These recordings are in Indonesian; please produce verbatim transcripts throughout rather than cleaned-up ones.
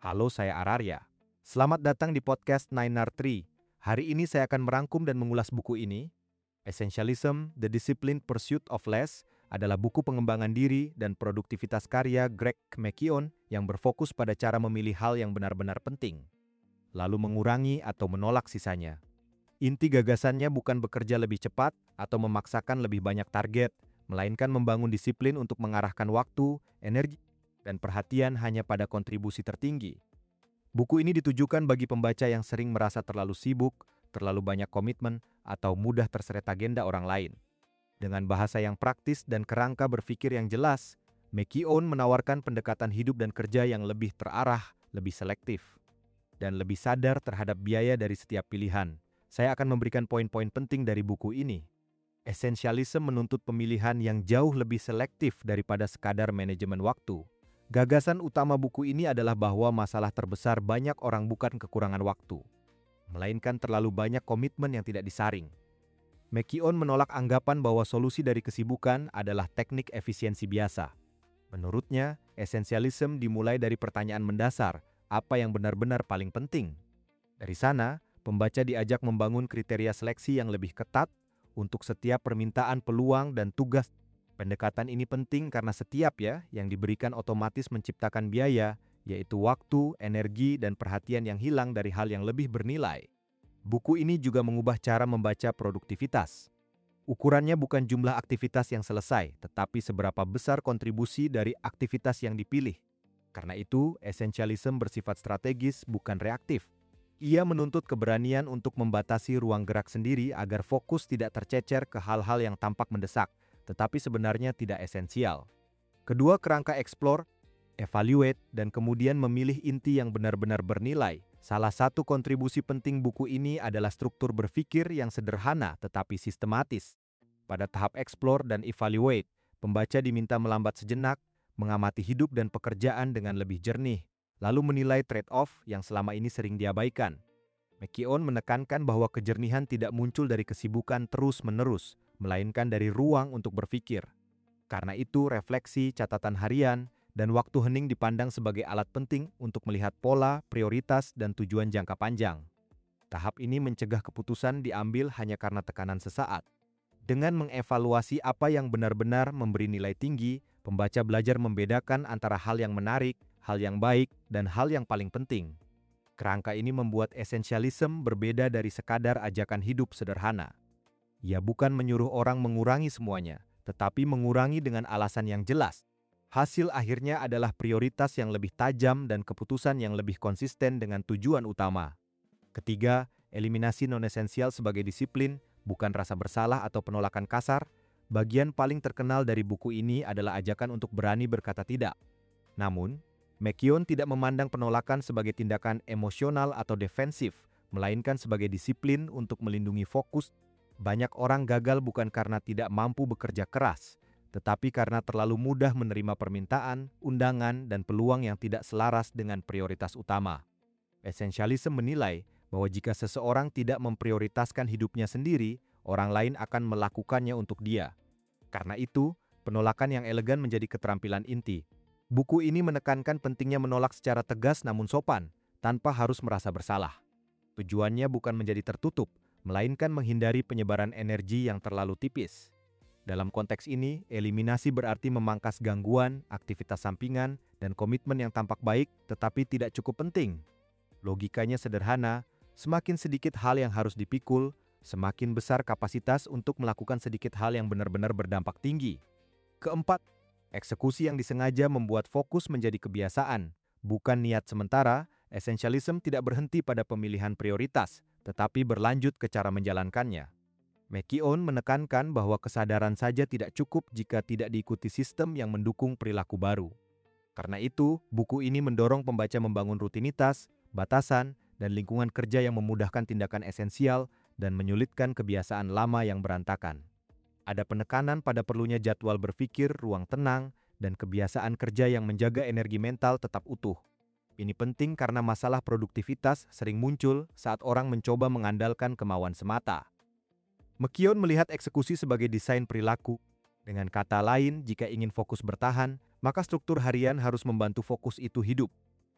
Halo, saya Ararya. Selamat datang di podcast Nine R Tree. Hari ini saya akan merangkum dan mengulas buku ini. Essentialism, The Disciplined Pursuit of Less adalah buku pengembangan diri dan produktivitas karya Greg McKeown yang berfokus pada cara memilih hal yang benar-benar penting, lalu mengurangi atau menolak sisanya. Inti gagasannya bukan bekerja lebih cepat atau memaksakan lebih banyak target, melainkan membangun disiplin untuk mengarahkan waktu, energi, dan perhatian hanya pada kontribusi tertinggi. Buku ini ditujukan bagi pembaca yang sering merasa terlalu sibuk, terlalu banyak komitmen, atau mudah terseret agenda orang lain. Dengan bahasa yang praktis dan kerangka berpikir yang jelas, McKeown menawarkan pendekatan hidup dan kerja yang lebih terarah, lebih selektif, dan lebih sadar terhadap biaya dari setiap pilihan. Saya akan memberikan poin-poin penting dari buku ini. Essentialism menuntut pemilihan yang jauh lebih selektif daripada sekadar manajemen waktu. Gagasan utama buku ini adalah bahwa masalah terbesar banyak orang bukan kekurangan waktu, melainkan terlalu banyak komitmen yang tidak disaring. McKeown menolak anggapan bahwa solusi dari kesibukan adalah teknik efisiensi biasa. Menurutnya, essentialism dimulai dari pertanyaan mendasar, apa yang benar-benar paling penting? Dari sana, pembaca diajak membangun kriteria seleksi yang lebih ketat untuk setiap permintaan peluang dan tugas. Pendekatan ini penting karena setiap ya yang diberikan otomatis menciptakan biaya, yaitu waktu, energi, dan perhatian yang hilang dari hal yang lebih bernilai. Buku ini juga mengubah cara membaca produktivitas. Ukurannya bukan jumlah aktivitas yang selesai, tetapi seberapa besar kontribusi dari aktivitas yang dipilih. Karena itu, essentialism bersifat strategis, bukan reaktif. Ia menuntut keberanian untuk membatasi ruang gerak sendiri agar fokus tidak tercecer ke hal-hal yang tampak mendesak, tetapi sebenarnya tidak esensial. Kedua kerangka explore, evaluate, dan kemudian memilih inti yang benar-benar bernilai. Salah satu kontribusi penting buku ini adalah struktur berpikir yang sederhana tetapi sistematis. Pada tahap explore dan evaluate, pembaca diminta melambat sejenak, mengamati hidup dan pekerjaan dengan lebih jernih, lalu menilai trade-off yang selama ini sering diabaikan. McKeown menekankan bahwa kejernihan tidak muncul dari kesibukan terus-menerus, melainkan dari ruang untuk berpikir. Karena itu, refleksi, catatan harian, dan waktu hening dipandang sebagai alat penting untuk melihat pola, prioritas, dan tujuan jangka panjang. Tahap ini mencegah keputusan diambil hanya karena tekanan sesaat. Dengan mengevaluasi apa yang benar-benar memberi nilai tinggi, pembaca belajar membedakan antara hal yang menarik, hal yang baik, dan hal yang paling penting. Kerangka ini membuat essentialism berbeda dari sekadar ajakan hidup sederhana. Ia bukan menyuruh orang mengurangi semuanya, tetapi mengurangi dengan alasan yang jelas. Hasil akhirnya adalah prioritas yang lebih tajam dan keputusan yang lebih konsisten dengan tujuan utama. Ketiga, eliminasi non-esensial sebagai disiplin, bukan rasa bersalah atau penolakan kasar. Bagian paling terkenal dari buku ini adalah ajakan untuk berani berkata tidak. Namun, McKeown tidak memandang penolakan sebagai tindakan emosional atau defensif, melainkan sebagai disiplin untuk melindungi fokus. Banyak orang gagal bukan karena tidak mampu bekerja keras, tetapi karena terlalu mudah menerima permintaan, undangan, dan peluang yang tidak selaras dengan prioritas utama. Essentialism menilai bahwa jika seseorang tidak memprioritaskan hidupnya sendiri, orang lain akan melakukannya untuk dia. Karena itu, penolakan yang elegan menjadi keterampilan inti. Buku ini menekankan pentingnya menolak secara tegas namun sopan, tanpa harus merasa bersalah. Tujuannya bukan menjadi tertutup, melainkan menghindari penyebaran energi yang terlalu tipis. Dalam konteks ini, eliminasi berarti memangkas gangguan, aktivitas sampingan, dan komitmen yang tampak baik tetapi tidak cukup penting. Logikanya sederhana, semakin sedikit hal yang harus dipikul, semakin besar kapasitas untuk melakukan sedikit hal yang benar-benar berdampak tinggi. Keempat, eksekusi yang disengaja membuat fokus menjadi kebiasaan, bukan niat sementara. Essentialism tidak berhenti pada pemilihan prioritas, tetapi berlanjut ke cara menjalankannya. McKeown menekankan bahwa kesadaran saja tidak cukup jika tidak diikuti sistem yang mendukung perilaku baru. Karena itu, buku ini mendorong pembaca membangun rutinitas, batasan, dan lingkungan kerja yang memudahkan tindakan esensial dan menyulitkan kebiasaan lama yang berantakan. Ada penekanan pada perlunya jadwal berpikir, ruang tenang, dan kebiasaan kerja yang menjaga energi mental tetap utuh. Ini penting karena masalah produktivitas sering muncul saat orang mencoba mengandalkan kemauan semata. McKeown melihat eksekusi sebagai desain perilaku. Dengan kata lain, jika ingin fokus bertahan, maka struktur harian harus membantu fokus itu hidup.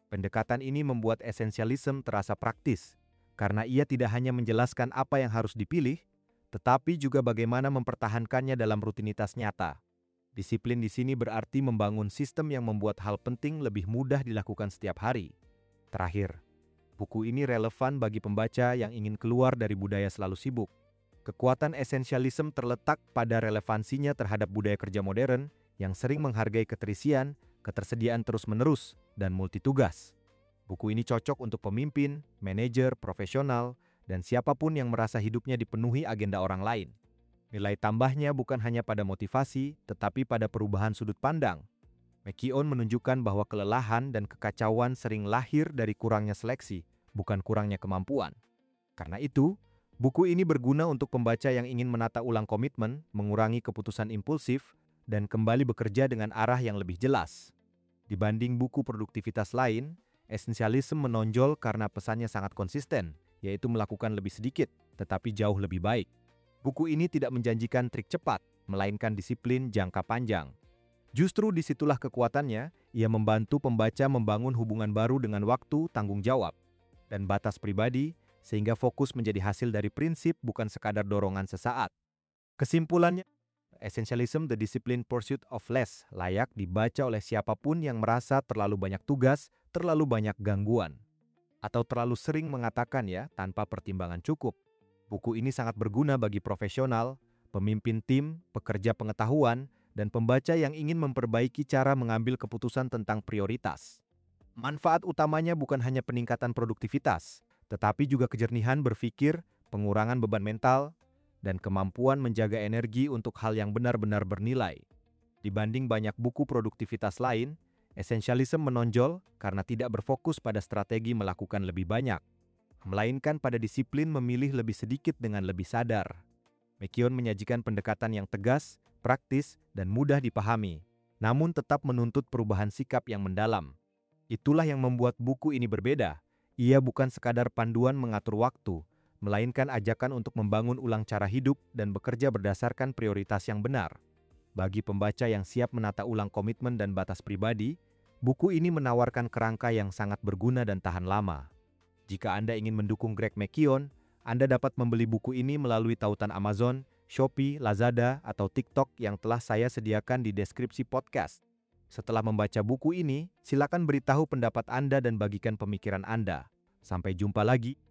Pendekatan ini membuat esensialisme terasa praktis, karena ia tidak hanya menjelaskan apa yang harus dipilih, tetapi juga bagaimana mempertahankannya dalam rutinitas nyata. Disiplin di sini berarti membangun sistem yang membuat hal penting lebih mudah dilakukan setiap hari. Terakhir, buku ini relevan bagi pembaca yang ingin keluar dari budaya selalu sibuk. Kekuatan esensialisme terletak pada relevansinya terhadap budaya kerja modern yang sering menghargai keterisian, ketersediaan terus-menerus, dan multitugas. Buku ini cocok untuk pemimpin, manajer, profesional, dan siapapun yang merasa hidupnya dipenuhi agenda orang lain. Nilai tambahnya bukan hanya pada motivasi, tetapi pada perubahan sudut pandang. McKeown menunjukkan bahwa kelelahan dan kekacauan sering lahir dari kurangnya seleksi, bukan kurangnya kemampuan. Karena itu, buku ini berguna untuk pembaca yang ingin menata ulang komitmen, mengurangi keputusan impulsif, dan kembali bekerja dengan arah yang lebih jelas. Dibanding buku produktivitas lain, esensialisme menonjol karena pesannya sangat konsisten, yaitu melakukan lebih sedikit, tetapi jauh lebih baik. Buku ini tidak menjanjikan trik cepat, melainkan disiplin jangka panjang. Justru disitulah kekuatannya, ia membantu pembaca membangun hubungan baru dengan waktu, tanggung jawab, dan batas pribadi, sehingga fokus menjadi hasil dari prinsip bukan sekadar dorongan sesaat. Kesimpulannya, Essentialism The Disciplined Pursuit of Less layak dibaca oleh siapapun yang merasa terlalu banyak tugas, terlalu banyak gangguan, atau terlalu sering mengatakan ya tanpa pertimbangan cukup. Buku ini sangat berguna bagi profesional, pemimpin tim, pekerja pengetahuan, dan pembaca yang ingin memperbaiki cara mengambil keputusan tentang prioritas. Manfaat utamanya bukan hanya peningkatan produktivitas, tetapi juga kejernihan berpikir, pengurangan beban mental, dan kemampuan menjaga energi untuk hal yang benar-benar bernilai. Dibanding banyak buku produktivitas lain, esensialisme menonjol karena tidak berfokus pada strategi melakukan lebih banyak, melainkan pada disiplin memilih lebih sedikit dengan lebih sadar. McKeown menyajikan pendekatan yang tegas, praktis, dan mudah dipahami, namun tetap menuntut perubahan sikap yang mendalam. Itulah yang membuat buku ini berbeda. Ia bukan sekadar panduan mengatur waktu, melainkan ajakan untuk membangun ulang cara hidup dan bekerja berdasarkan prioritas yang benar. Bagi pembaca yang siap menata ulang komitmen dan batas pribadi, buku ini menawarkan kerangka yang sangat berguna dan tahan lama. Jika Anda ingin mendukung Greg McKeown, Anda dapat membeli buku ini melalui tautan Amazon, Shopee, Lazada, atau TikTok yang telah saya sediakan di deskripsi podcast. Setelah membaca buku ini, silakan beritahu pendapat Anda dan bagikan pemikiran Anda. Sampai jumpa lagi.